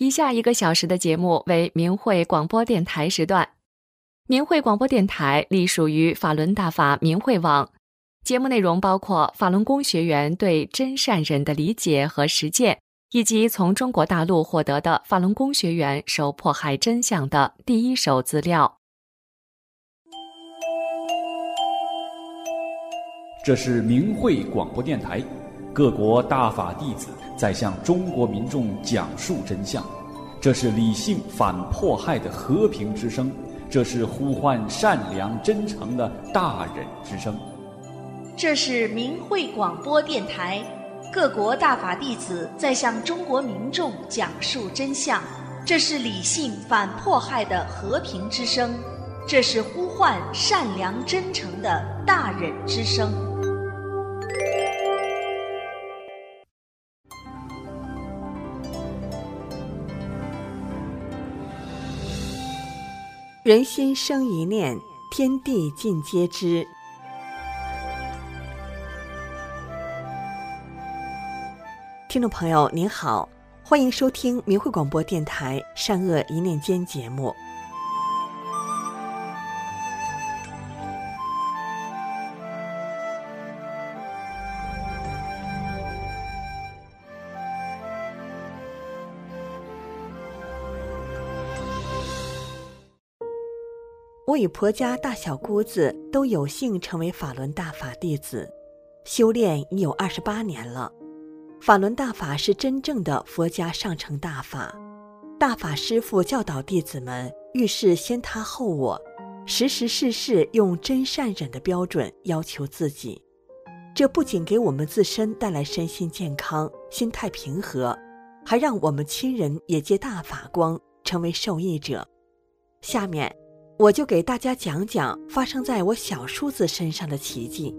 以下1个小时的节目为明慧广播电台时段。明慧广播电台隶属于法轮大法明慧网，节目内容包括法轮功学员对真善忍的理解和实践，以及从中国大陆获得的法轮功学员受迫害真相的第一手资料。 这是明慧广播电台，各国大法弟子在向中国民众讲述真相，这是理性反迫害的和平之声，这是呼唤善良真诚的大忍之声。 这是明慧广播电台，各国大法弟子在向中国民众讲述真相，这是理性反迫害的和平之声，这是呼唤善良真诚的大忍之声。 人心生一念，天地尽皆知。听众朋友您好，欢迎收听明慧广播电台善恶一念间节目。我与婆家大小姑子都有幸成为法轮大法弟子，修炼已有28年了。法轮大法是真正的佛家上乘大法，大法师父教导弟子们遇事先他后我，时时事事用真善忍的标准要求自己。这不仅给我们自身带来身心健康、心态平和，还让我们亲人也借大法光成为受益者。下面我就给大家讲讲发生在我小叔子身上的奇迹。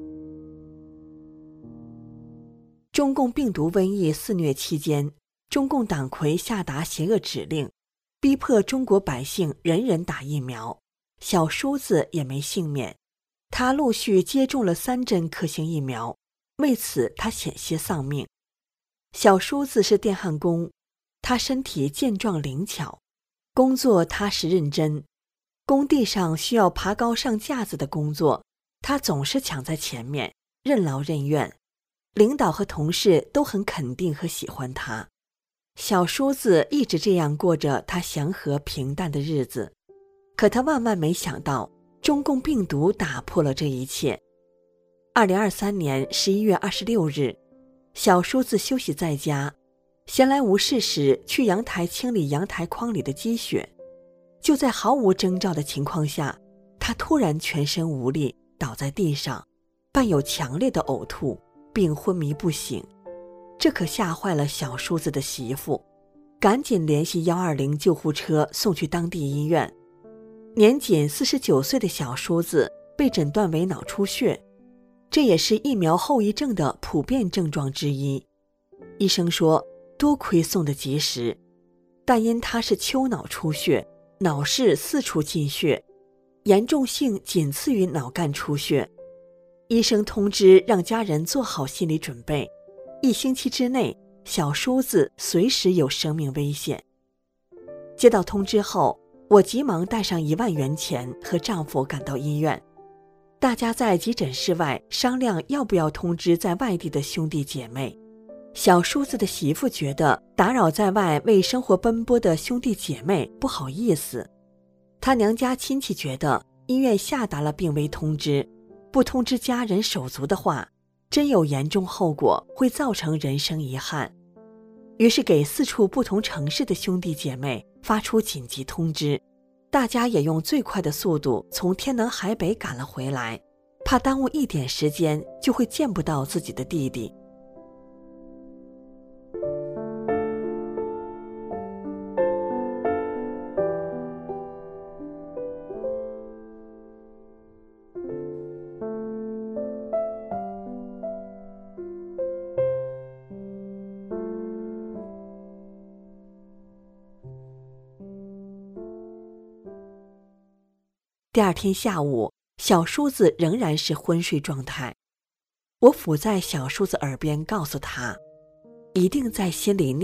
中共病毒瘟疫肆虐期间，中共党魁下达邪恶指令，逼迫中国百姓人人打疫苗，小叔子也没幸免。他陆续接种了3针科兴疫苗，为此他险些丧命。小叔子是电焊工，他身体健壮灵巧，工作踏实认真。工地上需要爬高上架子的工作，他总是抢在前面，任劳任怨。领导和同事都很肯定和喜欢他。小叔子一直这样过着他祥和平淡的日子，可他万万没想到，中共病毒打破了这一切。2023年11月26日，小叔子休息在家，闲来无事时去阳台清理阳台筐里的积雪。就在毫无征兆的情况下，他突然全身无力，倒在地上，伴有强烈的呕吐，并昏迷不醒。这可吓坏了小叔子的媳妇，赶紧联系120救护车送去当地医院。年仅49岁的小叔子被诊断为脑出血，这也是疫苗后遗症的普遍症状之一。医生说，多亏送得及时，但因他是丘脑出血，脑室4处进血，严重性仅次于脑干出血。医生通知让家人做好心理准备，1星期之内，小叔子随时有生命危险。接到通知后，我急忙带上1万元钱和丈夫赶到医院。大家在急诊室外商量要不要通知在外地的兄弟姐妹。小叔子的媳妇觉得打扰在外为生活奔波的兄弟姐妹不好意思，他娘家亲戚觉得医院下达了病危通知，不通知家人手足的话，真有严重后果，会造成人生遗憾。于是给4处不同城市的兄弟姐妹发出紧急通知，大家也用最快的速度从天南海北赶了回来，怕耽误一点时间就会见不到自己的弟弟。第2天下午，小叔子仍然是昏睡状态。我伏在小叔子耳边告诉他，一定在心里念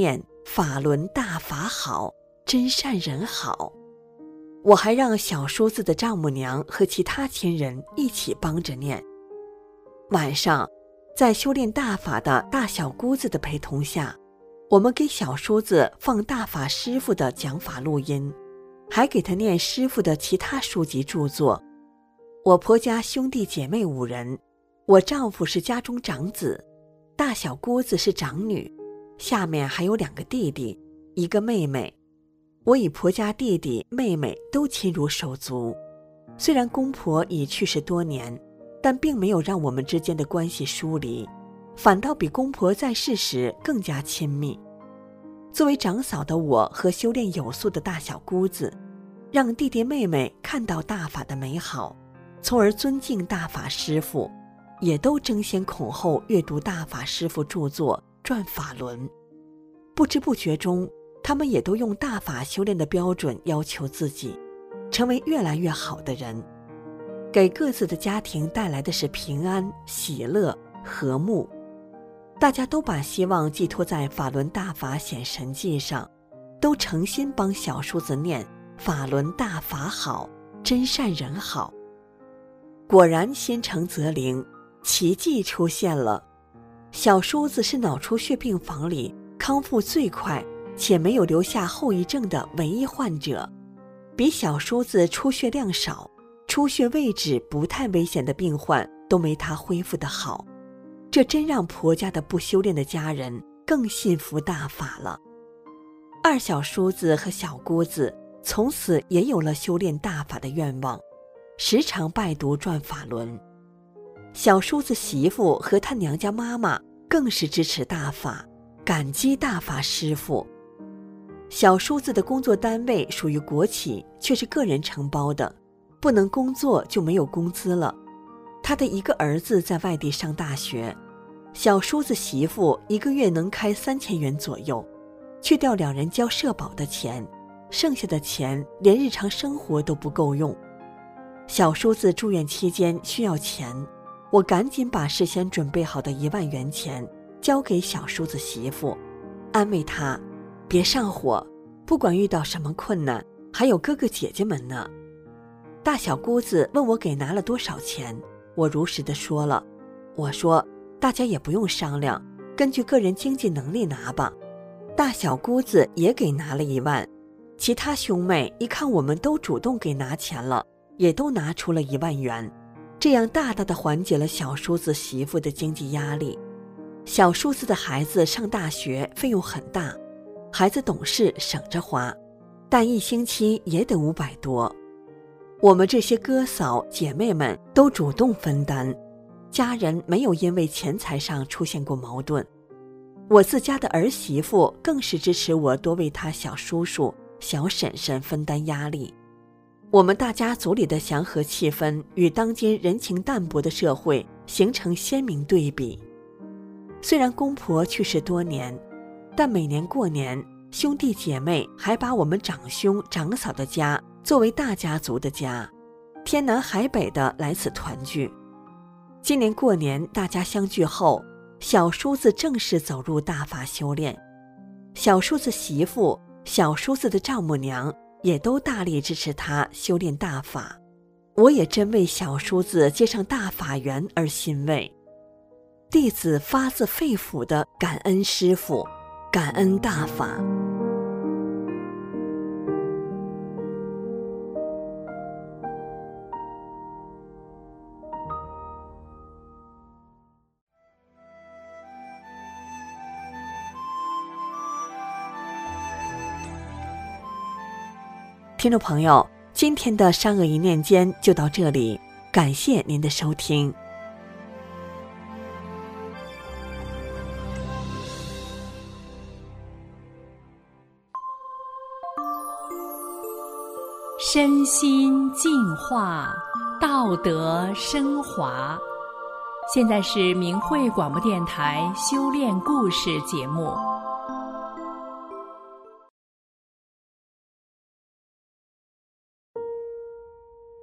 法轮大法好，真善人好。我还让小叔子的丈母娘和其他亲人一起帮着念。晚上，在修炼大法的大小姑子的陪同下，我们给小叔子放大法师父的讲法录音，还给他念师父的其他书籍著作。我婆家兄弟姐妹5人，我丈夫是家中长子，大小姑子是长女，下面还有2个弟弟，1个妹妹。我与婆家弟弟妹妹都亲如手足，虽然公婆已去世多年，但并没有让我们之间的关系疏离，反倒比公婆在世时更加亲密。作为长嫂的我和修炼有素的大小姑子，让弟弟妹妹看到大法的美好，从而尊敬大法师父，也都争先恐后阅读大法师父著作《转法轮》。不知不觉中，他们也都用大法修炼的标准要求自己，成为越来越好的人，给各自的家庭带来的是平安、喜乐、和睦。大家都把希望寄托在法轮大法显神迹上，都诚心帮小叔子念法轮大法好，真善人好。果然心诚则灵，奇迹出现了。小叔子是脑出血病房里康复最快且没有留下后遗症的唯一患者，比小叔子出血量少、出血位置不太危险的病患都没他恢复得好。这真让婆家的不修炼的家人更信服大法了。二小叔子和小姑子从此也有了修炼大法的愿望，时常拜读转法轮。小叔子媳妇和他娘家妈妈更是支持大法，感激大法师父。小叔子的工作单位属于国企，却是个人承包的，不能工作就没有工资了。他的1个儿子在外地上大学，小叔子媳妇1个月能开3000元左右，去掉2人交社保的钱，剩下的钱连日常生活都不够用。小叔子住院期间需要钱，我赶紧把事先准备好的1万元钱交给小叔子媳妇，安慰他别上火，不管遇到什么困难，还有哥哥姐姐们呢。大小姑子问我给拿了多少钱，我如实的说了。我说大家也不用商量，根据个人经济能力拿吧。大小姑子也给拿了1万，其他兄妹一看我们都主动给拿钱了，也都拿出了1万元，这样大大的缓解了小叔子媳妇的经济压力。小叔子的孩子上大学费用很大，孩子懂事省着花，但1星期也得500多。我们这些哥嫂姐妹们都主动分担，家人没有因为钱财上出现过矛盾。我自家的儿媳妇更是支持我多为她小叔叔、小婶婶分担压力。我们大家族里的祥和气氛与当今人情淡薄的社会形成鲜明对比。虽然公婆去世多年，但每年过年，兄弟姐妹还把我们长兄长嫂的家作为大家族的家，天南海北的来此团聚。今年过年大家相聚后，小叔子正式走入大法修炼，小叔子媳妇、小叔子的丈母娘也都大力支持他修炼大法。我也真为小叔子接上大法缘而欣慰。弟子发自肺腑地感恩师父，感恩大法。听众朋友，今天的善恶一念间就到这里，感谢您的收听。 身心净化，道德升华。现在是明慧广播电台修炼故事节目。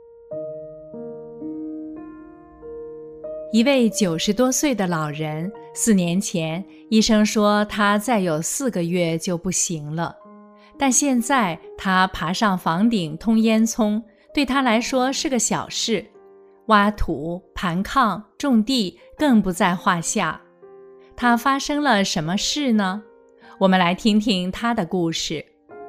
一位90多岁的老人 4年前，医生说他再有4个月就不行了，但现在他爬上房顶通烟囱，对他来说是个小事，挖土、盘炕、种地更不在话下。他发生了什么事呢？我们来听听他的故事。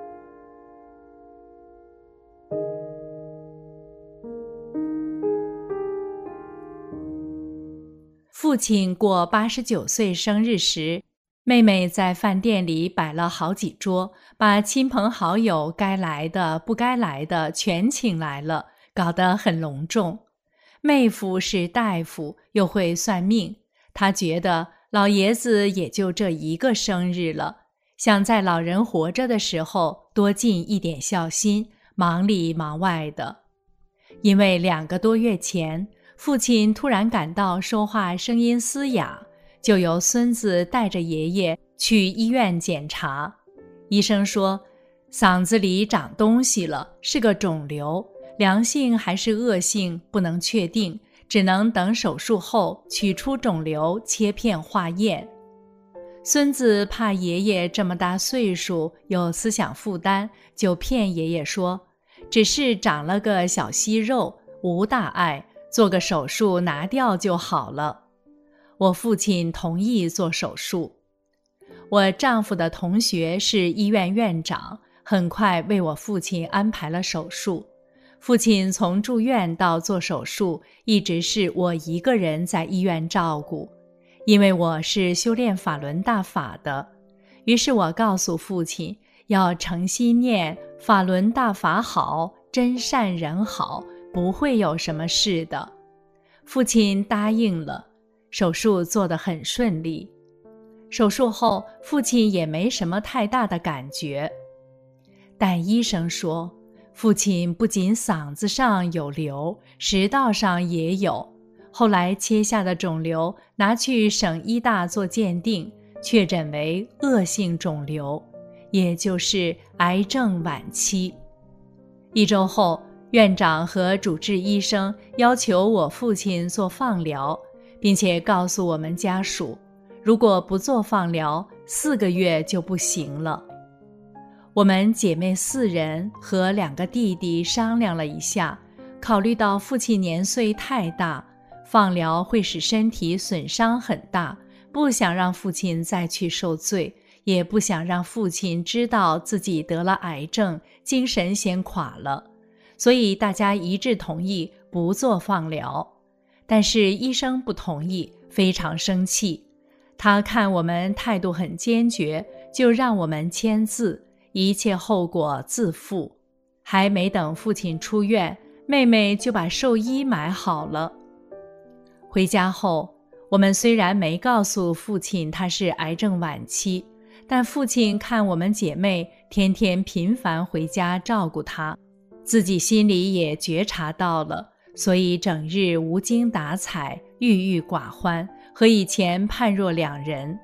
父亲过89岁生日时，妹妹在饭店里摆了好几桌，把亲朋好友该来的不该来的全请来了，搞得很隆重。妹夫是大夫，又会算命，他觉得老爷子也就这一个生日了，想在老人活着的时候多尽一点孝心，忙里忙外的。因为2个多月前，父亲突然感到说话声音嘶哑，就由孙子带着爷爷去医院检查。医生说，嗓子里长东西了，是个肿瘤，良性还是恶性不能确定，只能等手术后取出肿瘤，切片化验。孙子怕爷爷这么大岁数有思想负担，就骗爷爷说，只是长了个小息肉，无大碍，做个手术拿掉就好了。我父亲同意做手术。我丈夫的同学是医院院长，很快为我父亲安排了手术。父亲从住院到做手术，一直是我一个人在医院照顾。因为我是修炼法轮大法的，于是我告诉父亲，要诚心念法轮大法好，真善人好，不会有什么事的。父亲答应了，手术做得很顺利。手术后，父亲也没什么太大的感觉。但医生说，父亲不仅嗓子上有瘤，食道上也有。后来切下的肿瘤拿去省医大做鉴定，确诊为恶性肿瘤，也就是癌症晚期。1周后，院长和主治医生要求我父亲做放疗，并且告诉我们家属，如果不做放疗，4个月就不行了。我们姐妹4人和2个弟弟商量了一下，考虑到父亲年岁太大，放疗会使身体损伤很大，不想让父亲再去受罪，也不想让父亲知道自己得了癌症，精神先垮了，所以大家一致同意不做放疗。但是医生不同意，非常生气。他看我们态度很坚决，就让我们签字，一切后果自负。还没等父亲出院，妹妹就把寿衣买好了。回家后，我们虽然没告诉父亲他是癌症晚期，但父亲看我们姐妹天天频繁回家照顾他，自己心里也觉察到了，所以整日无精打采，郁郁寡欢，和以前判若两人。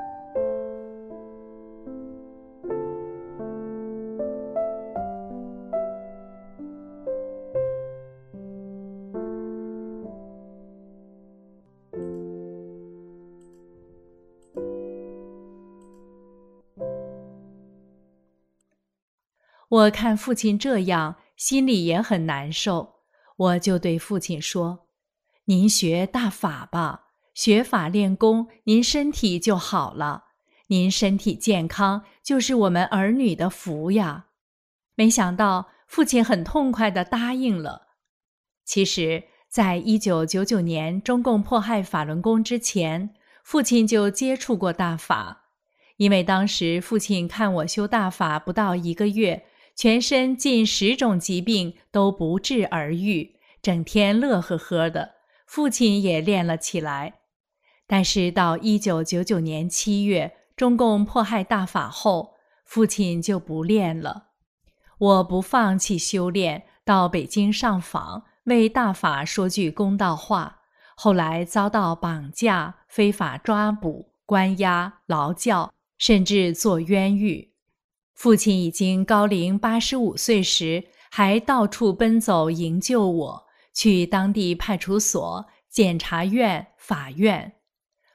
我看父亲这样，心里也很难受，我就对父亲说，您学大法吧，学法练功，您身体就好了，您身体健康就是我们儿女的福呀。没想到父亲很痛快地答应了。其实在1999年中共迫害法轮功之前，父亲就接触过大法。因为当时父亲看我修大法不到1个月，全身近10种疾病都不治而愈，整天乐呵呵的，父亲也练了起来。但是到1999年7月，中共迫害大法后，父亲就不练了。我不放弃修炼，到北京上访，为大法说句公道话，后来遭到绑架、非法抓捕、关押、劳教，甚至做冤狱。父亲已经高龄85岁时，还到处奔走营救我，去当地派出所、检察院、法院。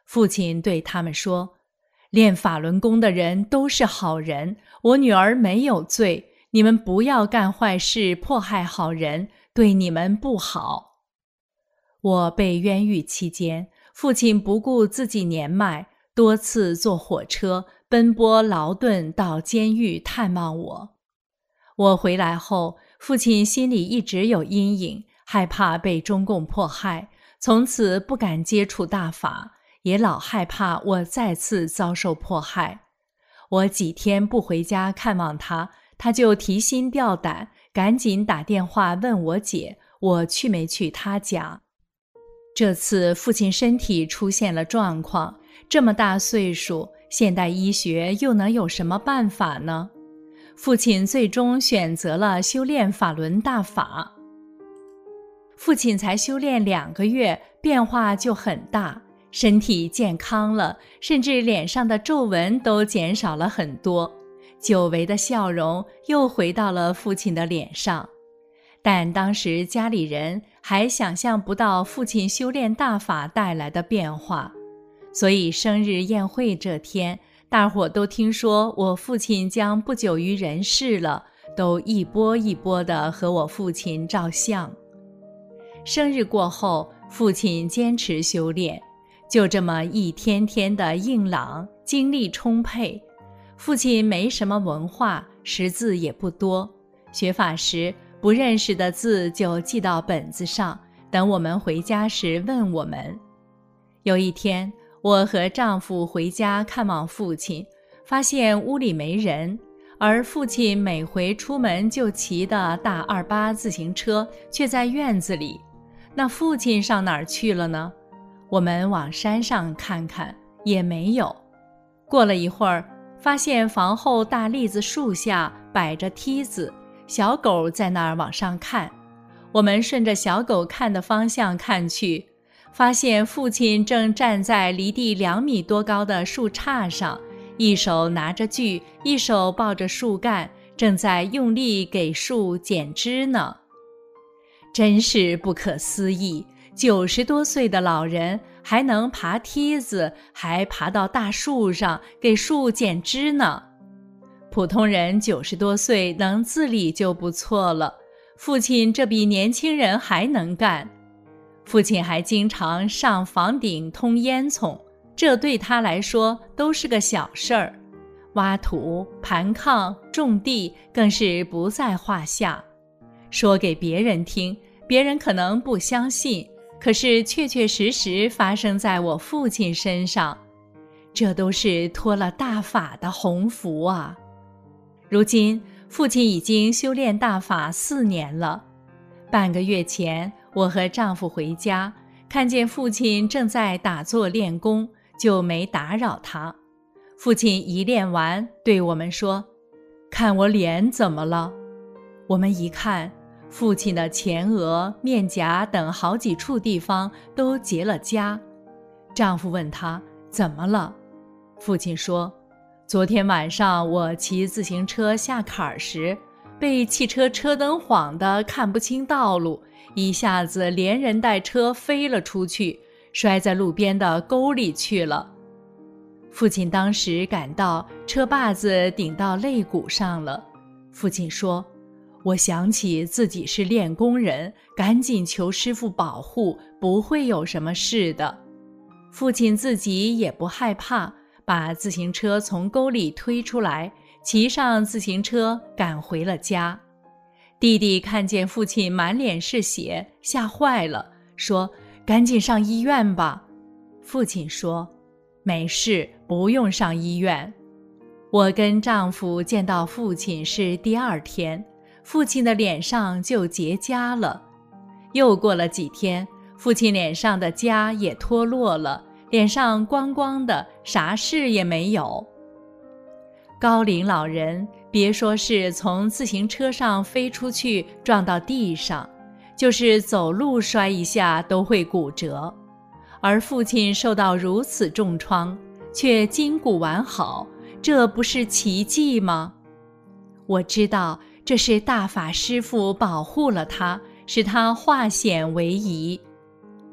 父亲对他们说，练法轮功的人都是好人，我女儿没有罪，你们不要干坏事，迫害好人，对你们不好。我被冤狱期间，父亲不顾自己年迈，多次坐火车奔波劳顿到监狱探望我。我回来后，父亲心里一直有阴影，害怕被中共迫害，从此不敢接触大法，也老害怕我再次遭受迫害。我几天不回家看望他，他就提心吊胆，赶紧打电话问我姐，我去没去他家。这次父亲身体出现了状况，这么大岁数，现代医学又能有什么办法呢？父亲最终选择了修炼法轮大法。父亲才修炼2个月，变化就很大，身体健康了，甚至脸上的皱纹都减少了很多，久违的笑容又回到了父亲的脸上。但当时家里人还想象不到父亲修炼大法带来的变化，所以生日宴会这天，大伙都听说我父亲将不久于人世了，都一波一波地和我父亲照相。生日过后，父亲坚持修炼，就这么一天天的硬朗，精力充沛。父亲没什么文化，识字也不多，学法时不认识的字就记到本子上，等我们回家时问我们。有一天，我和丈夫回家看望父亲，发现屋里没人，而父亲每回出门就骑的大28自行车却在院子里。那父亲上哪儿去了呢？我们往山上看看，也没有。过了一会儿，发现房后大栗子树下摆着梯子，小狗在那儿往上看。我们顺着小狗看的方向看去，发现父亲正站在离地2米多高的树杈上，一手拿着锯，一手抱着树干，正在用力给树剪枝呢。真是不可思议，90多岁的老人还能爬梯子，还爬到大树上给树剪枝呢。普通人90多岁能自理就不错了，父亲这比年轻人还能干。父亲还经常上房顶通烟囱，这对他来说都是个小事儿。挖土、盘炕、种地更是不在话下。说给别人听，别人可能不相信，可是确确实实发生在我父亲身上，这都是托了大法的鸿福啊！如今父亲已经修炼大法4年了。半个月前，我和丈夫回家，看见父亲正在打坐练功，就没打扰他。父亲一练完，对我们说：“看我脸怎么了？”我们一看，父亲的前额、面颊等好几处地方都结了痂。丈夫问他怎么了，父亲说：“昨天晚上我骑自行车下坎时，被汽车车灯晃得看不清道路，一下子连人带车飞了出去，摔在路边的沟里去了。”父亲当时感到车把子顶到肋骨上了。父亲说：“我想起自己是练功人，赶紧求师父保护，不会有什么事的。”父亲自己也不害怕，把自行车从沟里推出来，骑上自行车赶回了家。弟弟看见父亲满脸是血，吓坏了，说：“赶紧上医院吧。”父亲说：“没事，不用上医院。”我跟丈夫见到父亲是第2天，父亲的脸上就结痂了。又过了几天，父亲脸上的痂也脱落了，脸上光光的，啥事也没有。高龄老人别说是从自行车上飞出去撞到地上，就是走路摔一下都会骨折。而父亲受到如此重创，却筋骨完好，这不是奇迹吗？我知道这是大法师父保护了他，使他化险为夷。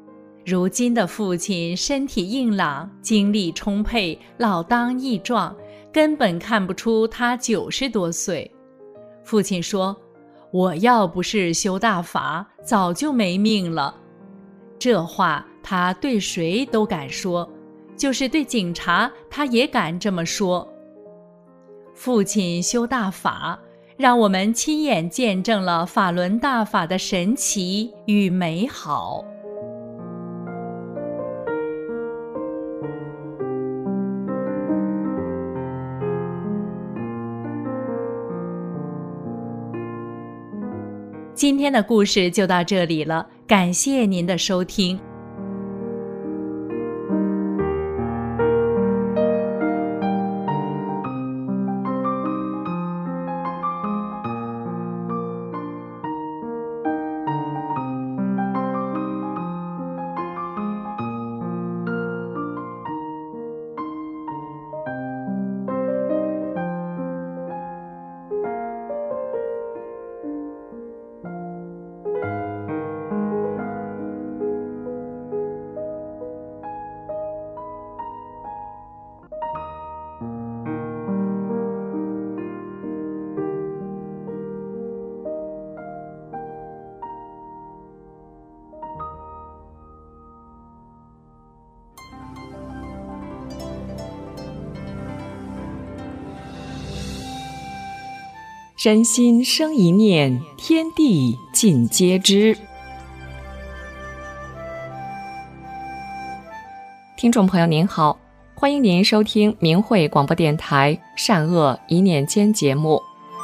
如今的父亲身体硬朗，精力充沛，老当益壮，根本看不出他90多岁。父亲说，我要不是修大法，早就没命了。这话他对谁都敢说，就是对警察他也敢这么说。父亲修大法，让我们亲眼见证了法轮大法的神奇与美好。今天的故事就到这里了，感谢您的收听。 人心生一念，天地尽皆知。听众朋友您好，欢迎您收听明慧广播电台善恶一念间节目。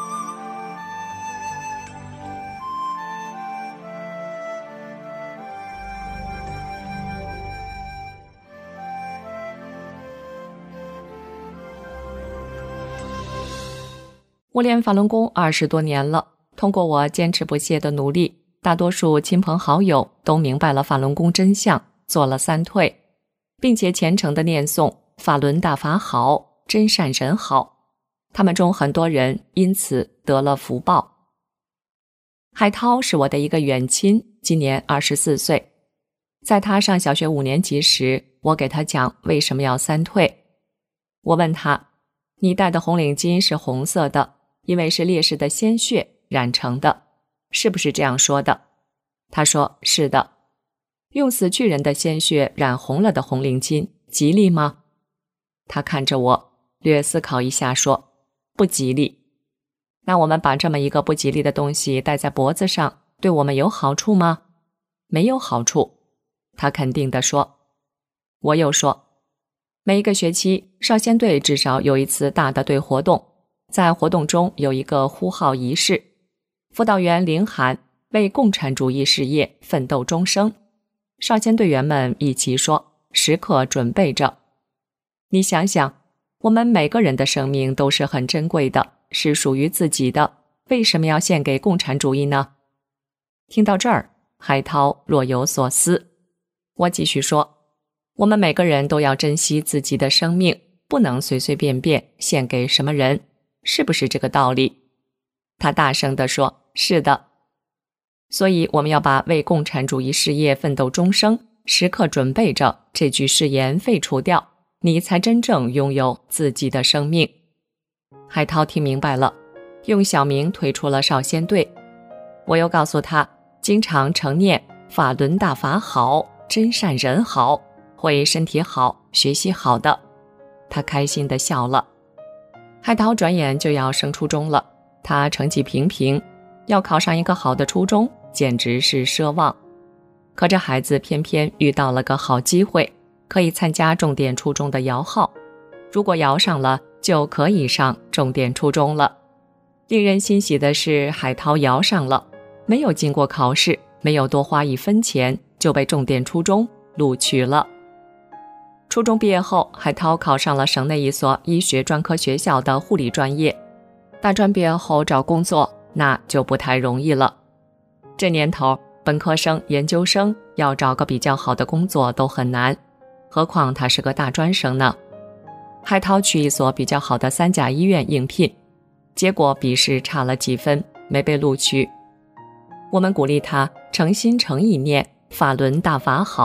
我练法轮功20多年了，通过我坚持不懈的努力，大多数亲朋好友都明白了法轮功真相，做了3退，并且虔诚地念诵法轮大法好，真善人好。他们中很多人因此得了福报。海涛是我的一个远亲，今年24岁。在他上小学5年级时，我给他讲为什么要3退。我问他，你戴的红领巾是红色的，因为是烈士的鲜血染成的，是不是这样说的？他说是的。用死去人的鲜血染红了的红领巾吉利吗？他看着我，略思考一下说，不吉利。那我们把这么一个不吉利的东西戴在脖子上，对我们有好处吗？没有好处。他肯定地说。我又说，每一个学期少先队至少有一次大的队活动，在活动中有一个呼号仪式，辅导员领喊为共产主义事业奋斗终生，少先队员们一起说时刻准备着。你想想，我们每个人的生命都是很珍贵的，是属于自己的，为什么要献给共产主义呢？听到这儿，海涛若有所思。我继续说，我们每个人都要珍惜自己的生命，不能随随便便献给什么人，是不是这个道理？他大声地说，是的。所以我们要把为共产主义事业奋斗终生，时刻准备着这句誓言废除掉，你才真正拥有自己的生命。海涛听明白了，用小名退出了少先队。我又告诉他，经常承念法轮大法好，真善人好，会身体好，学习好的。他开心地笑了。海涛转眼就要升初中了，他成绩平平，要考上一个好的初中简直是奢望。可这孩子偏偏遇到了个好机会，可以参加重点初中的摇号，如果摇上了，就可以上重点初中了。令人欣喜的是，海涛摇上了，没有经过考试，没有多花1分钱，就被重点初中录取了。初中毕业后，海涛考上了省内一所医学专科学校的护理专业。大专毕业后找工作，那就不太容易了。这年头，本科生、研究生要找个比较好的工作都很难，何况他是个大专生呢。海涛去一所比较好的3甲医院应聘，结果笔试差了几分，没被录取。我们鼓励他诚心诚意念法轮大法好，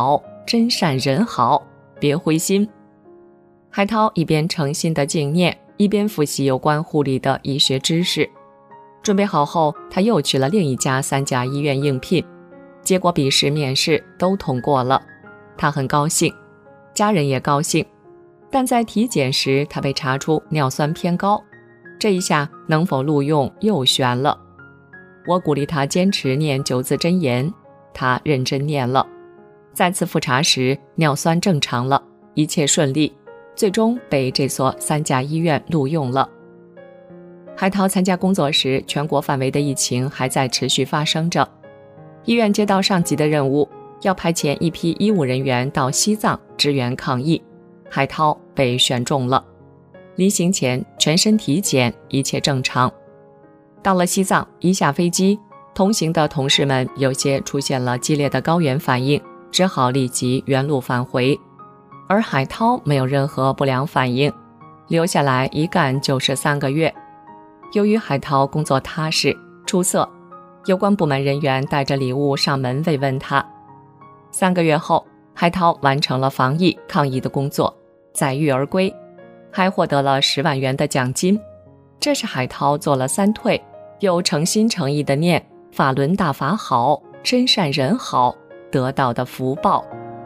真善人好，别灰心。海涛一边诚心的敬念，一边复习有关护理的医学知识。准备好后，他又去了另一家3甲医院应聘，结果笔试面试都通过了。他很高兴，家人也高兴，但在体检时他被查出尿酸偏高，这一下能否录用又悬了。我鼓励他坚持念9字真言，他认真念了。再次复查时尿酸正常了，一切顺利，最终被这所3甲医院录用了。海涛参加工作时，全国范围的疫情还在持续发生着。医院接到上级的任务，要派遣一批医务人员到西藏支援抗疫，海涛被选中了。临行前全身体检，一切正常。到了西藏，一下飞机，同行的同事们有些出现了激烈的高原反应，只好立即原路返回。而海涛没有任何不良反应，留下来一干就是3个月。由于海涛工作踏实出色，有关部门人员带着礼物上门慰问他。3个月后，海涛完成了防疫抗疫的工作，载誉而归，还获得了10万元的奖金。这是海涛做了3退，又诚心诚意地念法轮大法好，真善人好得到的福报。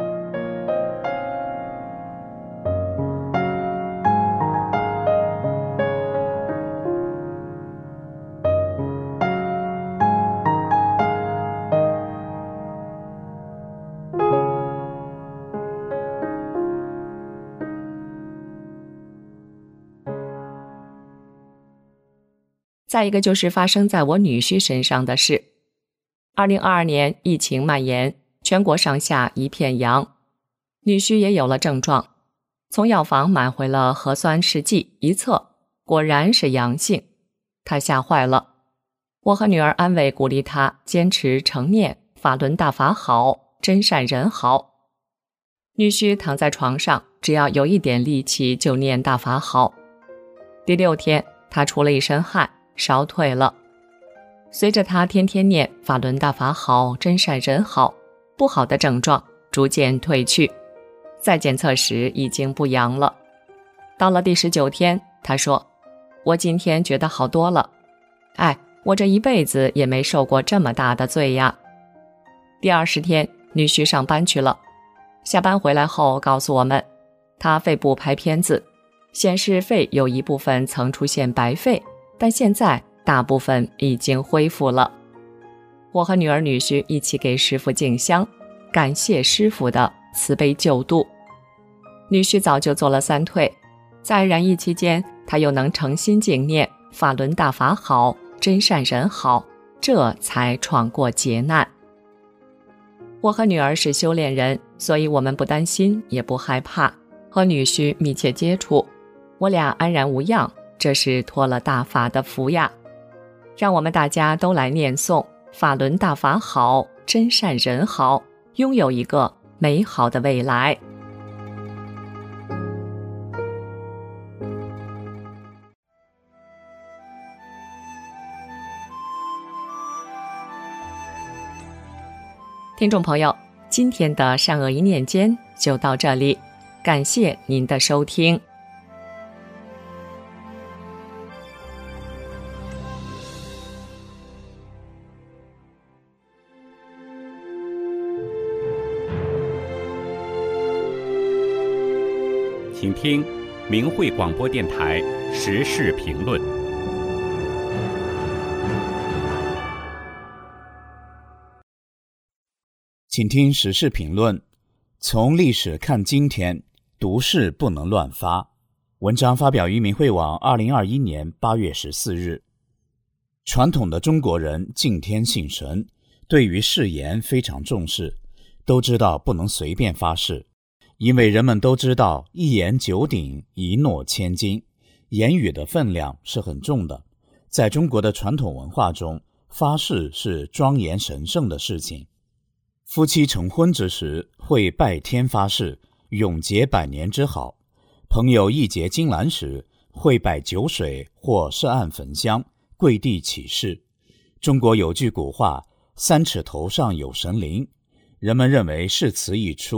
再一个就是发生在我女婿身上的事。2022年疫情蔓延，全国上下一片阳，女婿也有了症状，从药房买回了核酸试剂，一测果然是阳性，他吓坏了。我和女儿安慰鼓励他坚持诚念法轮大法好，真善人好。女婿躺在床上，只要有一点力气就念大法好。第6天他出了一身汗，烧退了。随着他天天念法轮大法好，真善人好，不好的症状逐渐退去，再检测时已经不阳了。到了第19天，他说：“我今天觉得好多了，我这一辈子也没受过这么大的罪呀。”第20天，女婿上班去了，下班回来后告诉我们，他肺部拍片子，显示肺有一部分曾出现白肺，但现在大部分已经恢复了。我和女儿女婿一起给师父敬香，感谢师父的慈悲救度。女婿早就做了3退，在染疫期间，他又能诚心敬念法轮大法好，真善人好，这才闯过劫难。我和女儿是修炼人，所以我们不担心也不害怕，和女婿密切接触，我俩安然无恙，这是托了大法的福呀。让我们大家都来念诵法轮大法好，真善人好，拥有一个美好的未来。听众朋友，今天的善恶一念间就到这里，感谢您的收听。 请听明慧广播电台时事评论。 请听时事评论。从历史看今天，毒誓不能乱发。文章发表于明慧网2021年8月14日。传统的中国人敬天信神，对于誓言非常重视，都知道不能随便发誓，因为人们都知道一言九鼎，一诺千金，言语的分量是很重的。在中国的传统文化中，发誓是庄严神圣的事情。夫妻成婚之时，会拜天发誓，永结100年之好。朋友义结金兰时，会摆酒水或设案焚香，跪地起誓。中国有句古话，3尺头上有神灵。人们认为誓词一出，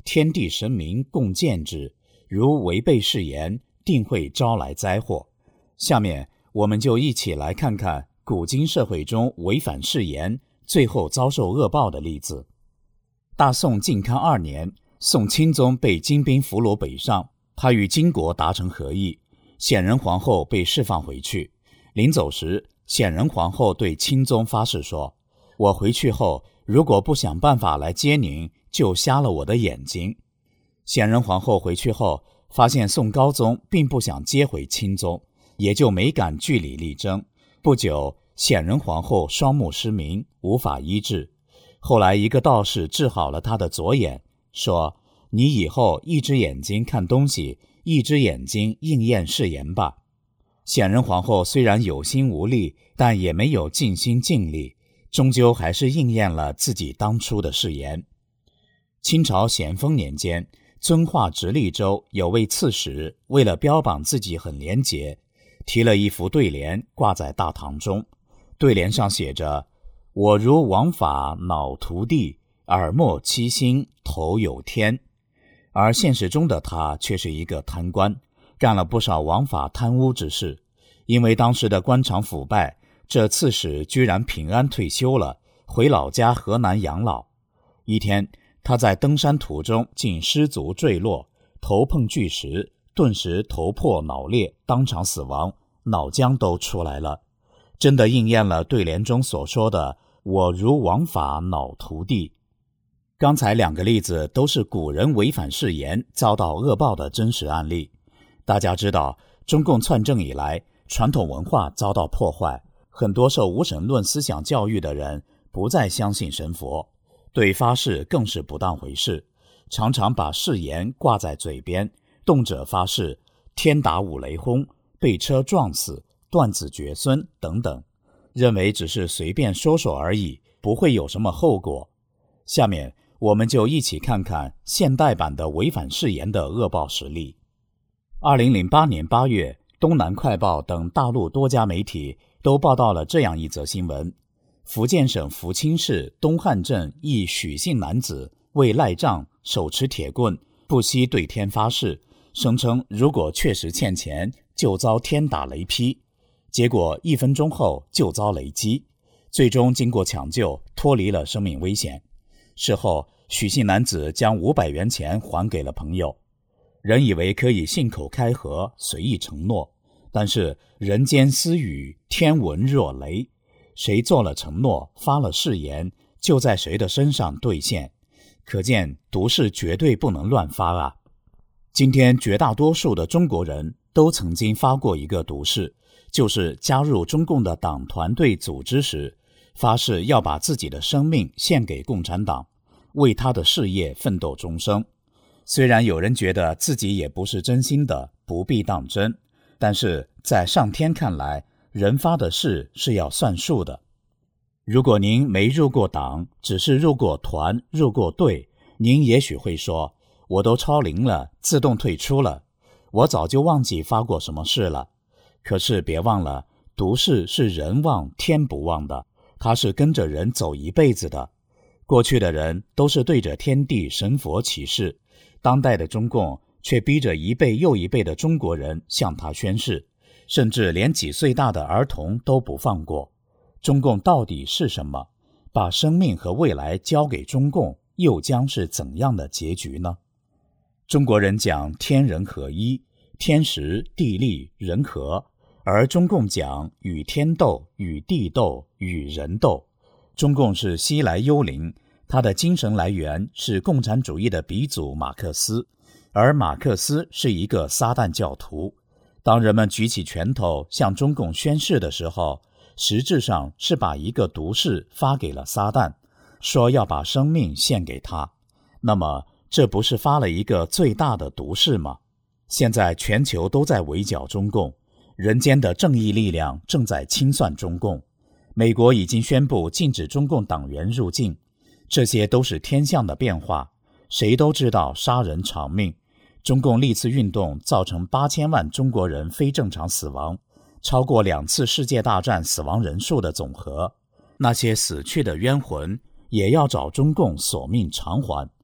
天地神明共鉴之，如违背誓言，定会招来灾祸。下面我们就一起来看看古今社会中违反誓言最后遭受恶报的例子。大宋靖康2年，宋钦宗被金兵俘虏北上，他与金国达成和议，显仁皇后被释放回去。临走时，显仁皇后对钦宗发誓说，我回去后如果不想办法来接您，就瞎了我的眼睛。显仁皇后回去后发现宋高宗并不想接回钦宗，也就没敢据理力争。不久，显仁皇后双目失明，无法医治。后来一个道士治好了她的左眼，说，你以后一只眼睛看东西，一只眼睛应验誓言吧。显仁皇后虽然有心无力，但也没有尽心尽力，终究还是应验了自己当初的誓言。清朝咸丰年间，遵化直隶州有位刺史，为了标榜自己很廉洁，提了一副对联挂在大堂中。对联上写着，我如王法脑涂地，耳目七星头有天。而现实中的他却是一个贪官，干了不少枉法贪污之事。因为当时的官场腐败，这刺史居然平安退休了，回老家河南养老。一天，他在登山途中竟失足坠落，头碰巨石，顿时头破脑裂，当场死亡，脑浆都出来了。真的应验了对联中所说的我如王法脑涂地。刚才2个例子都是古人违反誓言遭到恶报的真实案例。大家知道，中共篡政以来，传统文化遭到破坏，很多受无神论思想教育的人不再相信神佛，对发誓更是不当回事，常常把誓言挂在嘴边，动辄发誓天打五雷轰，被车撞死，断子绝孙等等，认为只是随便说说而已，不会有什么后果。下面我们就一起看看现代版的违反誓言的恶报实例。2008年8月，东南快报等大陆多家媒体都报道了这样一则新闻：福建省福清市东汉镇一许姓男子为赖账，手持铁棍，不惜对天发誓，声称如果确实欠钱，就遭天打雷劈。结果1分钟后就遭雷击，最终经过抢救脱离了生命危险。事后，许姓男子将500元钱还给了朋友。人以为可以信口开河，随意承诺，但是人间私语，天闻若雷。谁做了承诺，发了誓言，就在谁的身上兑现。可见毒誓绝对不能乱发啊！今天绝大多数的中国人都曾经发过一个毒誓，就是加入中共的党团队组织时，发誓要把自己的生命献给共产党，为他的事业奋斗终生。虽然有人觉得自己也不是真心的，不必当真，但是在上天看来，人发的誓是要算数的。如果您没入过党，只是入过团，入过队，您也许会说，我都超龄了，自动退出了，我早就忘记发过什么誓了。可是别忘了，毒誓是人忘天不忘的，它是跟着人走一辈子的。过去的人都是对着天地神佛起誓，当代的中共却逼着一辈又一辈的中国人向他宣誓，甚至连几岁大的儿童都不放过。中共到底是什么？把生命和未来交给中共，又将是怎样的结局呢？中国人讲天人合一，天时地利人和，而中共讲与天斗，与地斗，与人斗。中共是西来幽灵，它的精神来源是共产主义的鼻祖马克思，而马克思是一个撒旦教徒。当人们举起拳头向中共宣誓的时候，实质上是把一个毒誓发给了撒旦，说要把生命献给他。那么这不是发了一个最大的毒誓吗？现在全球都在围剿中共，人间的正义力量正在清算中共。美国已经宣布禁止中共党员入境，这些都是天象的变化。谁都知道杀人偿命，中共历次运动造成8000万中国人非正常死亡，超过2次世界大战死亡人数的总和。那些死去的冤魂也要找中共索命偿还。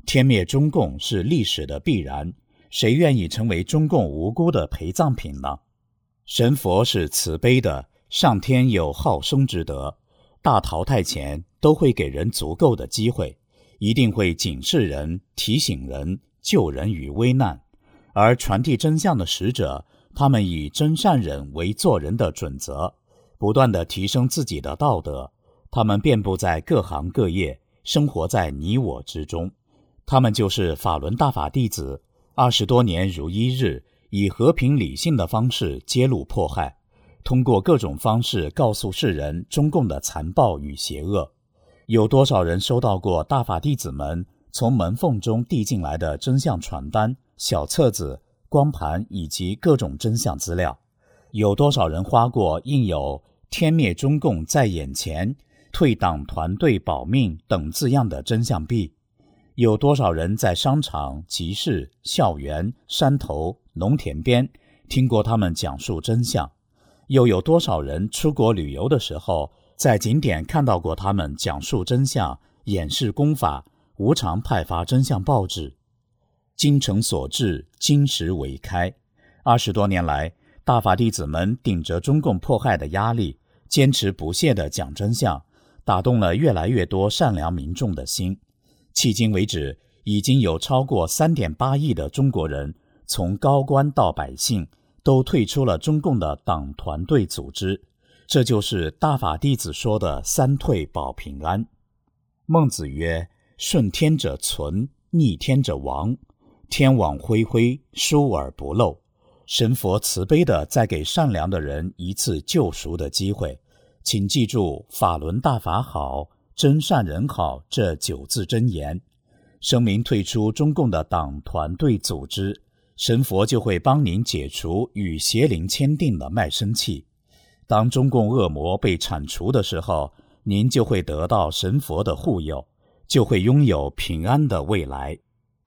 天灭中共是历史的必然，谁愿意成为中共无辜的陪葬品呢？神佛是慈悲的，上天有好生之德，大淘汰前都会给人足够的机会，一定会警示人、提醒人、救人于危难。而传递真相的使者，他们以真善忍为做人的准则，不断地提升自己的道德。他们遍布在各行各业，生活在你我之中。他们就是法轮大法弟子，20多年如一日，以和平理性的方式揭露迫害，通过各种方式告诉世人中共的残暴与邪恶。有多少人收到过大法弟子们从门缝中递进来的真相传单、小册子、光盘以及各种真相资料？有多少人花过印有天灭中共在眼前、退党团队保命等字样的真相币？有多少人在商场、集市、校园、山头、农田边听过他们讲述真相？又有多少人出国旅游的时候，在景点看到过他们讲述真相、演示功法、无偿派发真相报纸？精诚所至，金石为开。20多年来，大法弟子们顶着中共迫害的压力，坚持不懈地讲真相，打动了越来越多善良民众的心。迄今为止，已经有超过3.8亿的中国人，从高官到百姓，都退出了中共的党团队组织。这就是大法弟子说的三退保平安。孟子曰：顺天者存，逆天者亡。天网恢恢，疏而不漏。神佛慈悲地再给善良的人一次救赎的机会。请记住法轮大法好，真善人好这9字真言，声明退出中共的党团队组织，神佛就会帮您解除与邪灵签订的卖身契。当中共恶魔被铲除的时候，您就会得到神佛的护佑，就会拥有平安的未来。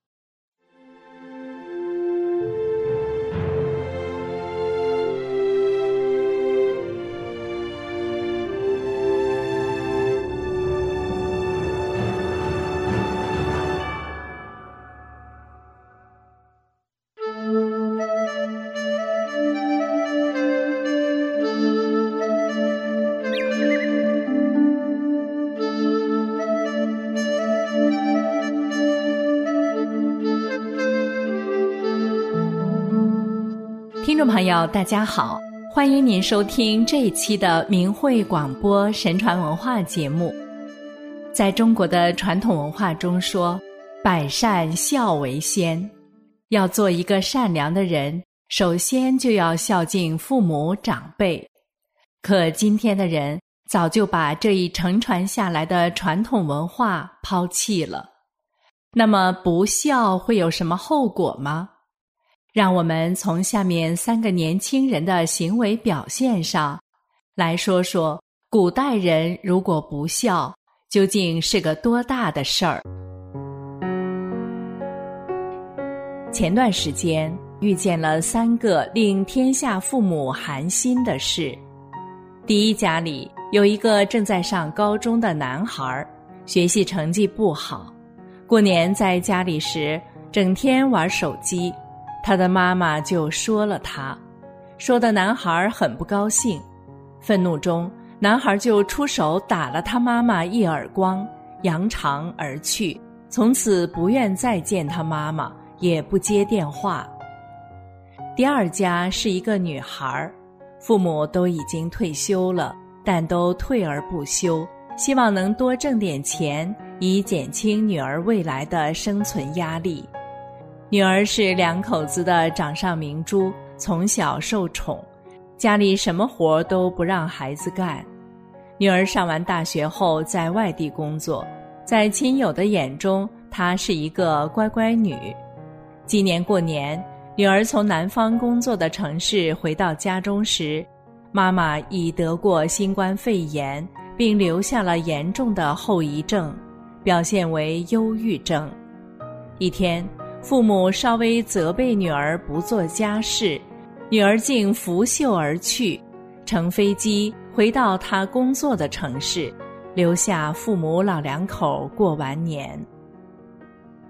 听众朋友大家好，欢迎您收听这一期的明慧广播神传文化节目。在中国的传统文化中说，百善孝为先，要做一个善良的人，首先就要孝敬父母长辈。可今天的人早就把这一承传下来的传统文化抛弃了。那么不孝会有什么后果吗？让我们从下面3个年轻人的行为表现上来说说，古代人如果不孝，究竟是个多大的事儿。前段时间遇见了3个令天下父母寒心的事。第一家里有一个正在上高中的男孩，学习成绩不好，过年在家里时整天玩手机，他的妈妈就说了他，说的男孩很不高兴。愤怒中，男孩就出手打了他妈妈一耳光，扬长而去，从此不愿再见他妈妈，也不接电话。第二家是一个女孩，父母都已经退休了，但都退而不休，希望能多挣点钱，以减轻女儿未来的生存压力。女儿是2口子的掌上明珠，从小受宠，家里什么活都不让孩子干。女儿上完大学后在外地工作，在亲友的眼中，她是一个乖乖女。今年过年，女儿从南方工作的城市回到家中时，妈妈已得过新冠肺炎，并留下了严重的后遗症，表现为忧郁症。一天，父母稍微责备女儿不做家事，女儿竟拂袖而去，乘飞机回到她工作的城市，留下父母老2口过完年。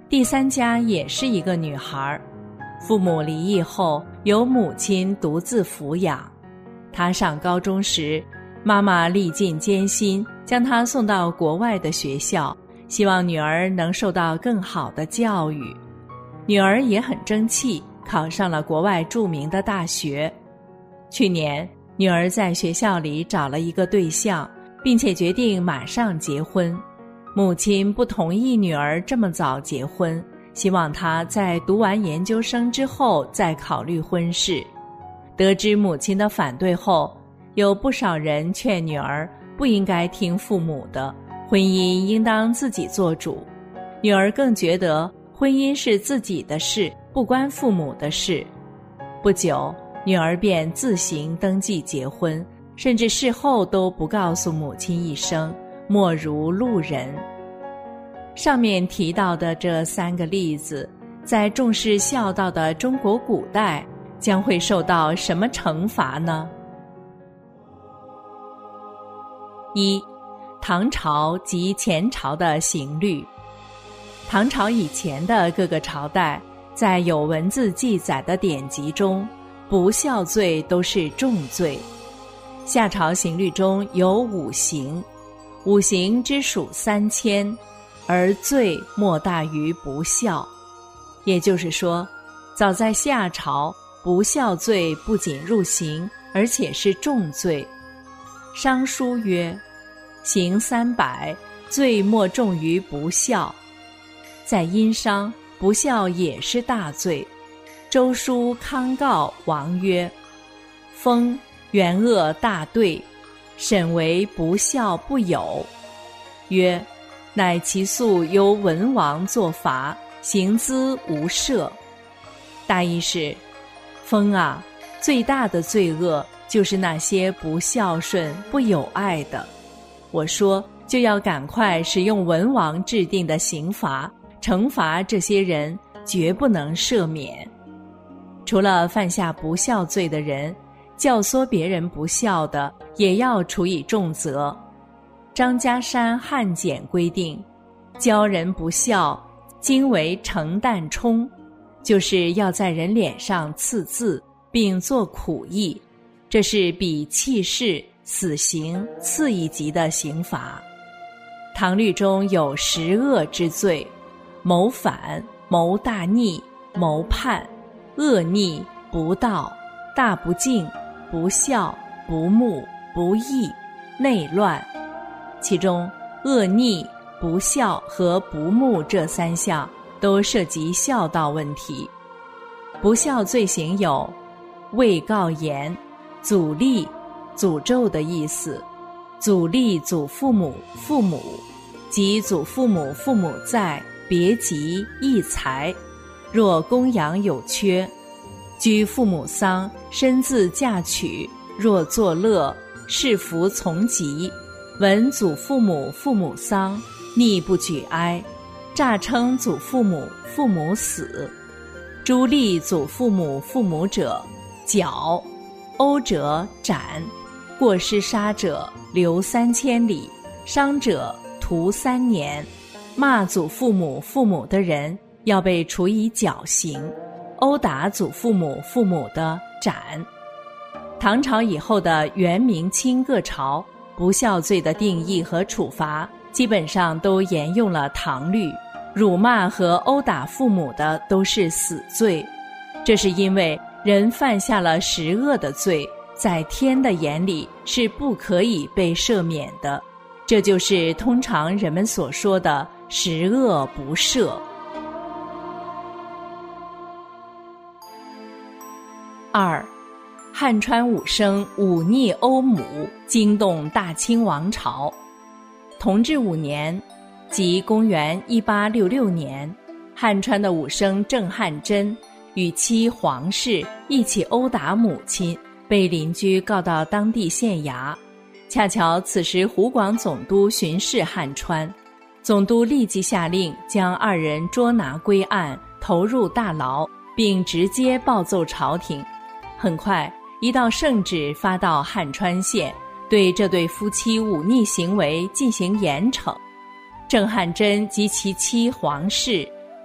第3家也是一个女孩，父母离异后由母亲独自抚养。她上高中时，妈妈历尽艰辛将她送到国外的学校，希望女儿能受到更好的教育。女儿也很争气，考上了国外著名的大学。去年，女儿在学校里找了一个对象，并且决定马上结婚。母亲不同意女儿这么早结婚，希望她在读完研究生之后再考虑婚事。得知母亲的反对后，有不少人劝女儿不应该听父母的，婚姻应当自己做主。女儿更觉得婚姻是自己的事，不关父母的事。不久，女儿便自行登记结婚，甚至事后都不告诉母亲一声，莫如路人。上面提到的这3个例子，在重视孝道的中国古代，将会受到什么惩罚呢？1. 唐朝及前朝的刑律。唐朝以前的各个朝代，在有文字记载的典籍中，不孝罪都是重罪。夏朝刑律中有5刑，5刑之数3000，而罪莫大于不孝。也就是说，早在夏朝，不孝罪不仅入刑，而且是重罪。商书曰：刑300，罪莫重于不孝。在殷商，不孝也是大罪。周书康诰王曰：封元恶大兑，审为不孝不有。曰：乃其素由文王作罚，刑资无赦。大意是，封啊，最大的罪恶就是那些不孝顺不友爱的。我说就要赶快使用文王制定的刑罚，惩罚这些人，绝不能赦免。除了犯下不孝罪的人，教唆别人不孝的也要处以重责。张家山汉简规定，教人不孝，今为承担冲，就是要在人脸上刺字，并作苦役，这是比弃市、死刑次一级的刑罚。唐律中有10恶之罪：谋反、谋大逆、谋叛、恶逆、不道、大不敬、不孝、不睦、不义、内乱。其中恶逆、不孝和不睦这3项都涉及孝道问题。不孝罪行有未告言、阻立，诅咒的意思；阻立祖父母、父母，即祖父母父母在，别急易财，若供养有缺；居父母丧，身自嫁娶，若作乐，是服从疾；闻祖父母父母丧，逆不举哀，诈称祖父母父母死。诛立祖父母父母者，绞；殴者斩；过失杀者，流3千里；伤者，徒3年。骂祖父母父母的人要被处以绞刑，殴打祖父母父母的斩。唐朝以后的元明清各朝，不孝罪的定义和处罚基本上都沿用了唐律，辱骂和殴打父母的都是死罪。这是因为人犯下了10恶的罪，在天的眼里是不可以被赦免的，这就是通常人们所说的10恶不赦。2. 汉川武生忤逆欧母，惊动大清王朝。同治5年，即公元1866年，汉川的武生郑汉珍与妻黄氏一起殴打母亲，被邻居告到当地县衙。恰巧此时湖广总督巡视汉川，总督立即下令将2人捉拿归案，投入大牢，并直接报奏朝廷。很快，一道圣旨发到汉川县，对这对夫妻忤逆行为进行严惩。郑汉珍及其妻黄氏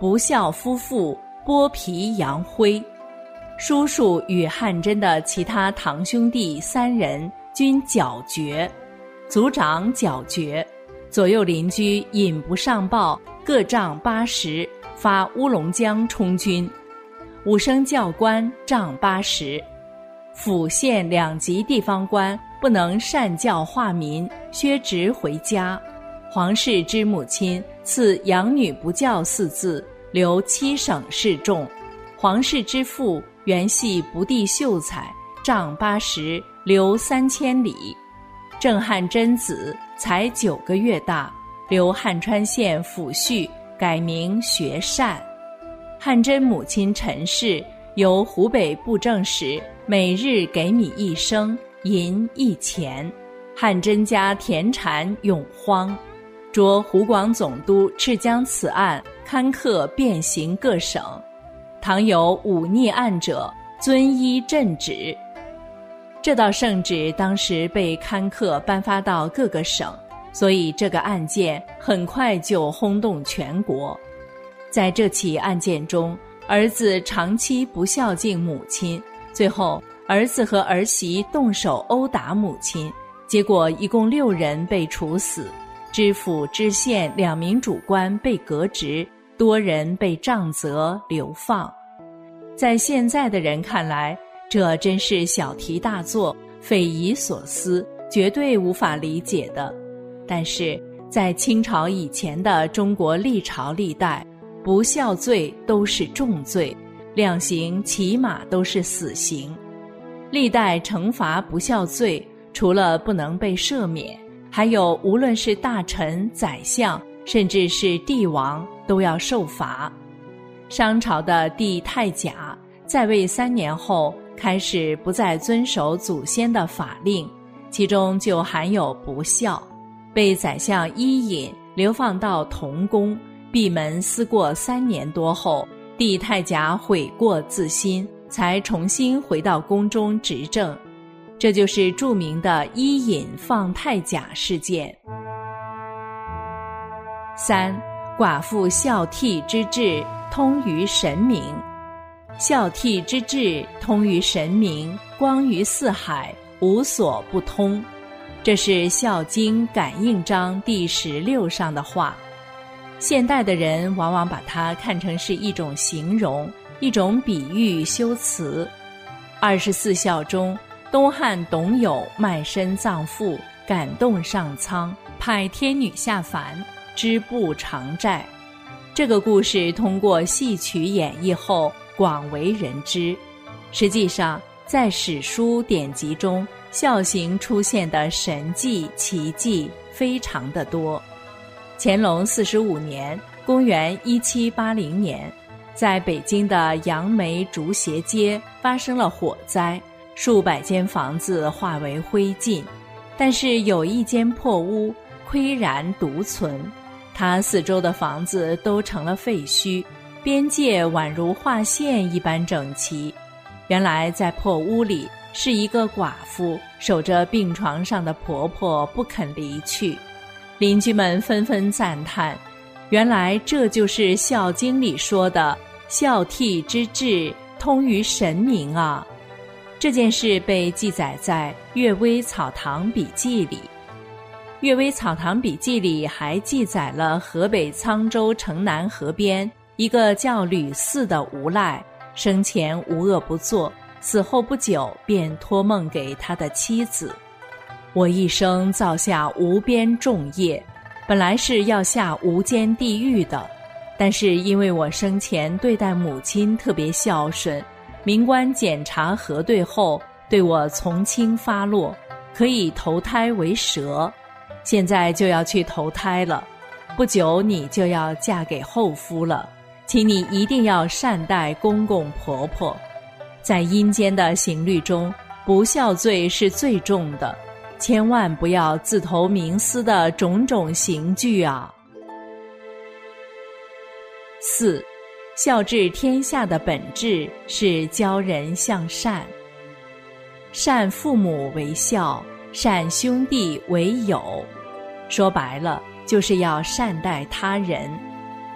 不孝夫妇剥皮扬灰。叔叔与汉真的其他堂兄弟3人均绞绝，族长绞绝，左右邻居引不上报，各杖80，发乌龙江充军。武生教官杖80，府县2级地方官不能善教化民，削职回家。皇室之母亲赐养女不教4字，留7省示众。皇室之父原系不第秀才，杖80，留3000里。郑汉真子才9个月大，留汉川县抚恤，改名学善。汉真母亲陈氏由湖北布政使，每日给米1升，银1钱。汉真家田产永荒，着湖广总督敕将此案刊刻遍行各省，倘有忤逆案者，遵依朕旨。这道圣旨当时被刊刻颁发到各个省，所以这个案件很快就轰动全国。在这起案件中，儿子长期不孝敬母亲，最后儿子和儿媳动手殴打母亲，结果一共6人被处死，知府知县2名主官被革职，多人被杖责流放。在现在的人看来，这真是小题大做，匪夷所思，绝对无法理解的。但是在清朝以前的中国历朝历代，不孝罪都是重罪，量刑起码都是死刑。历代惩罚不孝罪，除了不能被赦免，还有无论是大臣、宰相，甚至是帝王，都要受罚。商朝的帝太甲在位3年后，开始不再遵守祖先的法令，其中就含有不孝，被宰相伊尹流放到童宫，闭门思过3年多后，帝太甲悔过自新，才重新回到宫中执政。这就是著名的伊尹放太甲事件。3. 寡妇孝悌之志通于神明。孝悌之志通于神明，光于四海，无所不通。这是《孝经感应章》第16上的话。现代的人往往把它看成是一种形容，一种比喻修辞。24孝中，东汉董友卖身葬父，感动上苍，派天女下凡，织布偿债。这个故事通过戏曲演绎后广为人知。实际上，在史书典籍中，孝行出现的神迹奇迹非常的多。乾隆45年，公元1780年，在北京的杨梅竹斜街发生了火灾，数百间房子化为灰烬，但是有一间破屋岿然独存，它四周的房子都成了废墟，边界宛如画线一般整齐。原来在破屋里是一个寡妇守着病床上的婆婆不肯离去，邻居们纷纷赞叹，原来这就是《孝经》里说的孝悌之志通于神明啊。这件事被记载在《岳微草堂笔记》里。《岳微草堂笔记》里还记载了河北沧州城南河边一个叫吕四的无赖，生前无恶不作，死后不久便托梦给他的妻子：我一生造下无边重业，本来是要下无间地狱的，但是因为我生前对待母亲特别孝顺，民官检查核对后对我从轻发落，可以投胎为蛇，现在就要去投胎了，不久你就要嫁给后夫了，请你一定要善待公公婆婆。在阴间的刑律中，不孝罪是最重的，千万不要自投冥司的种种刑具啊。4. 孝治天下的本质是教人向善。善父母为孝，善兄弟为友。说白了，就是要善待他人。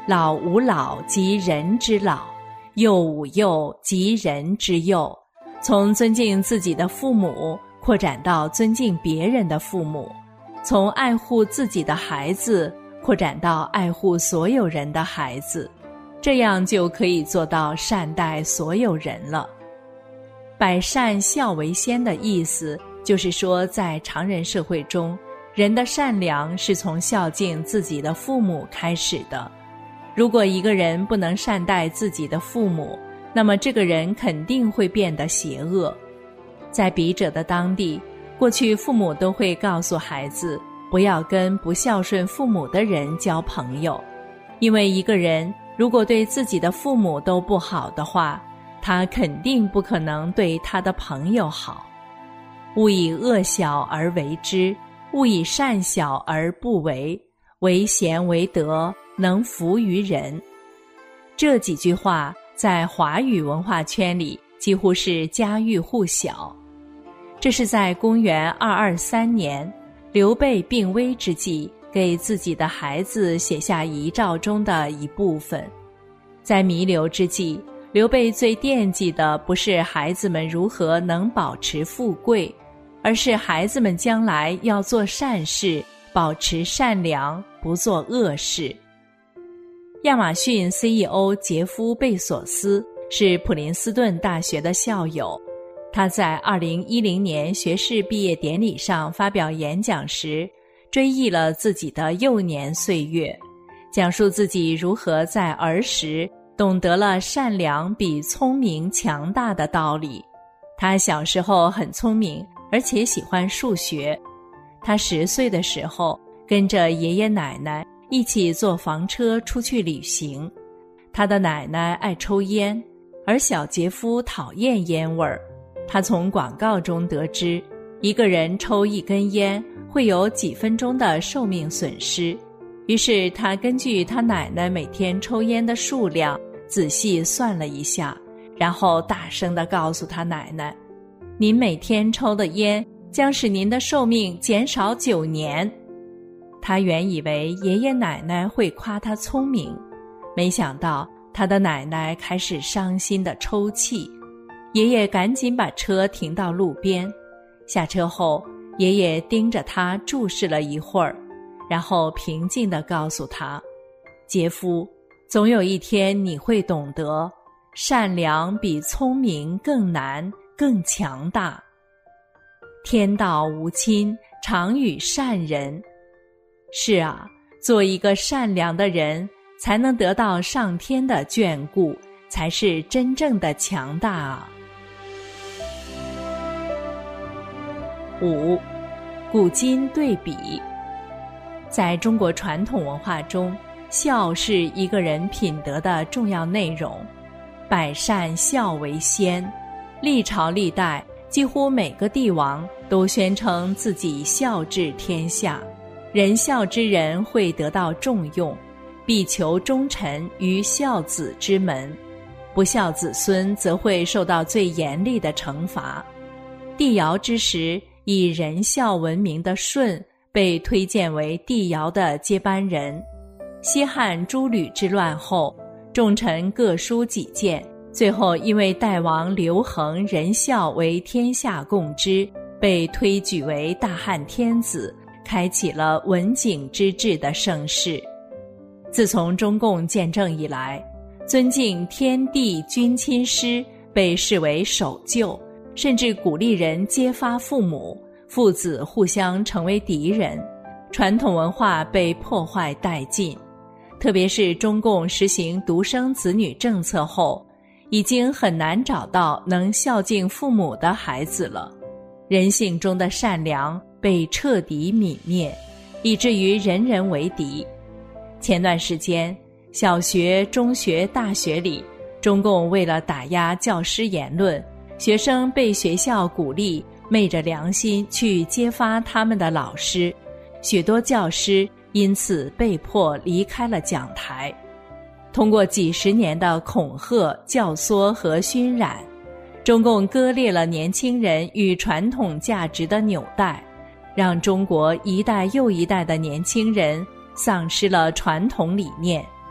老吾老及人之老，幼吾幼及人之幼，从尊敬自己的父母扩展到尊敬别人的父母，从爱护自己的孩子扩展到爱护所有人的孩子，这样就可以做到善待所有人了。百善孝为先的意思，就是说在常人社会中，人的善良是从孝敬自己的父母开始的。如果一个人不能善待自己的父母，那么这个人肯定会变得邪恶。在笔者的当地，过去父母都会告诉孩子，不要跟不孝顺父母的人交朋友，因为一个人如果对自己的父母都不好的话，他肯定不可能对他的朋友好。勿以恶小而为之，勿以善小而不为，为贤为德，能服于人。这几句话在华语文化圈里几乎是家喻户晓。这是在公元223年，刘备病危之际，给自己的孩子写下遗诏中的一部分。在弥留之际，刘备最惦记的不是孩子们如何能保持富贵，而是孩子们将来要做善事，保持善良，不做恶事。亚马逊 CEO 杰夫·贝索斯是普林斯顿大学的校友，他在2010年学士毕业典礼上发表演讲时，追忆了自己的幼年岁月，讲述自己如何在儿时懂得了善良比聪明强大的道理。他小时候很聪明，而且喜欢数学。他10岁的时候，跟着爷爷奶奶一起坐房车出去旅行。他的奶奶爱抽烟，而小杰夫讨厌烟味儿。他从广告中得知，一个人抽一根烟会有几分钟的寿命损失。于是他根据他奶奶每天抽烟的数量仔细算了一下，然后大声地告诉他奶奶，您每天抽的烟将使您的寿命减少9年。他原以为爷爷奶奶会夸他聪明，没想到他的奶奶开始伤心地抽泣。爷爷赶紧把车停到路边，下车后，爷爷盯着他注视了一会儿，然后平静地告诉他，杰夫，总有一天你会懂得，善良比聪明更难，更强大。天道无亲，常与善人。是啊，做一个善良的人，才能得到上天的眷顾，才是真正的强大啊。5. 古今对比。在中国传统文化中，孝是一个人品德的重要内容，百善孝为先。历朝历代几乎每个帝王都宣称自己孝治天下，仁孝之人会得到重用，必求忠臣于孝子之门，不孝子孙则会受到最严厉的惩罚。帝尧之时，以仁孝闻名的舜被推荐为帝尧的接班人。西汉诸吕之乱后，众臣各抒己见，最后因为代王刘恒仁孝为天下共知，被推举为大汉天子，开启了文景之治的盛世。自从中共建政以来，尊敬天地君亲师被视为守旧，甚至鼓励人揭发父母，父子互相成为敌人，传统文化被破坏殆尽。特别是中共实行独生子女政策后，已经很难找到能孝敬父母的孩子了。人性中的善良被彻底泯灭，以至于人人为敌。前段时间，小学、中学、大学里，中共为了打压教师言论，学生被学校鼓励昧着良心去揭发他们的老师，许多教师因此被迫离开了讲台。通过几十年的恐吓、教唆和熏染，中共割裂了年轻人与传统价值的纽带，让中国一代又一代的年轻人丧失了传统理念。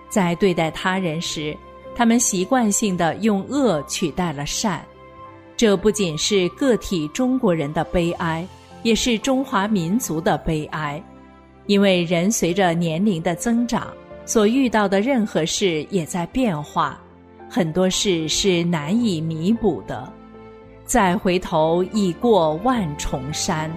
在对待他人时，他们习惯性地用恶取代了善。这不仅是个体中国人的悲哀，也是中华民族的悲哀。因为人随着年龄的增长，所遇到的任何事也在变化，很多事是难以弥补的。再回头已过万重山。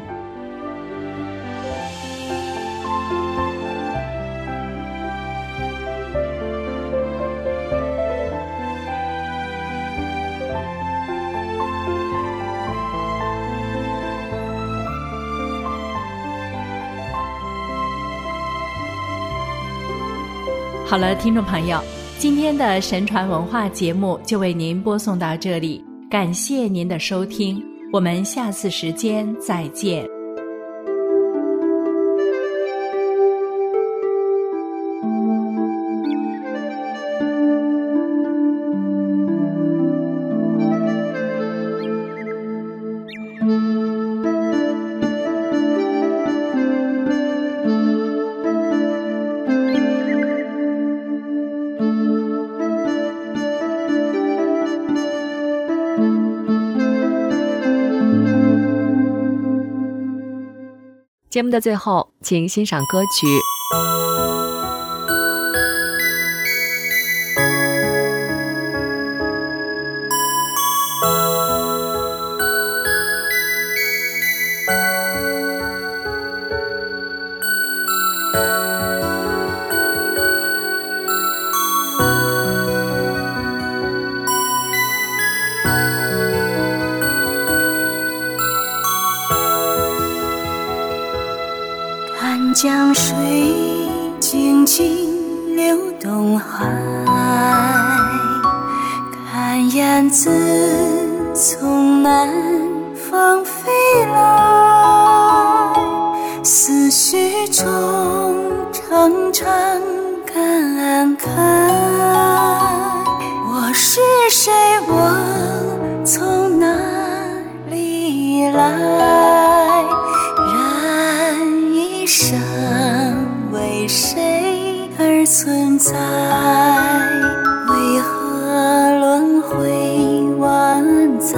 好了，听众朋友，今天的神传文化节目就为您播送到这里，感谢您的收听，我们下次时间再见。 节目的最后，请欣赏歌曲江水静静流东海，看燕子从南方飞来，思绪中常常感慨，我是谁，我从哪里来，一生为谁而存在？为何轮回万载？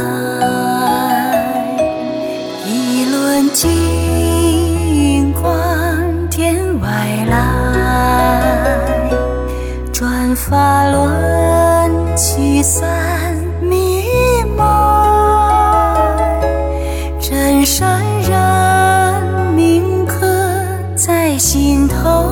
一轮金光天外来，转法轮驱散迷茫，真善人铭刻在心头，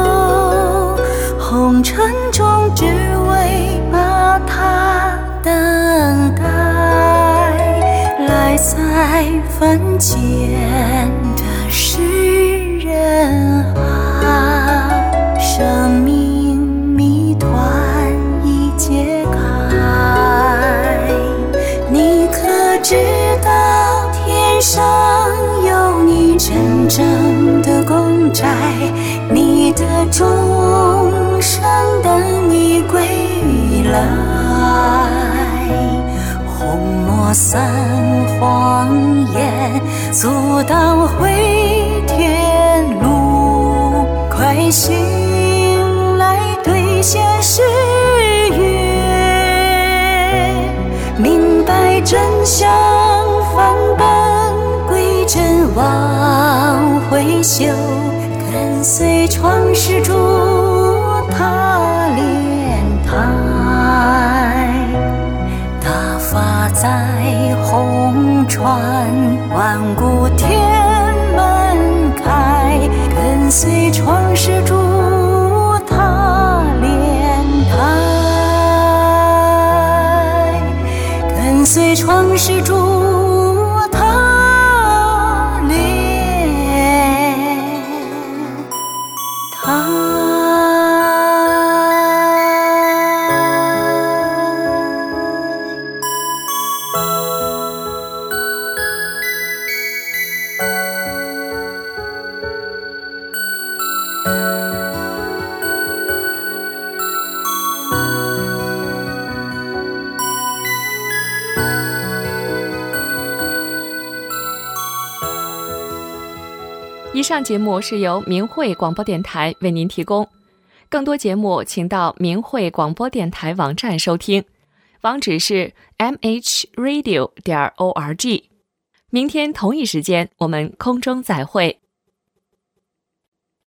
红尘中只为把它等待，来在凡间的世人啊，生命谜团已揭开，你可知道天上有你真正的公债，你的众生等你归来，红墨散谎言，阻挡回天路，快醒来兑现誓约，明白真相，返本归真，往回修，跟随创世主他莲台，大法在红传，万古天门开，跟随创世主他莲台，跟随创世主他莲台。 以上节目是由明慧广播电台为您提供。 更多节目请到明慧广播电台网站收听，网址是 mhradio.org。明天同一时间我们空中再会。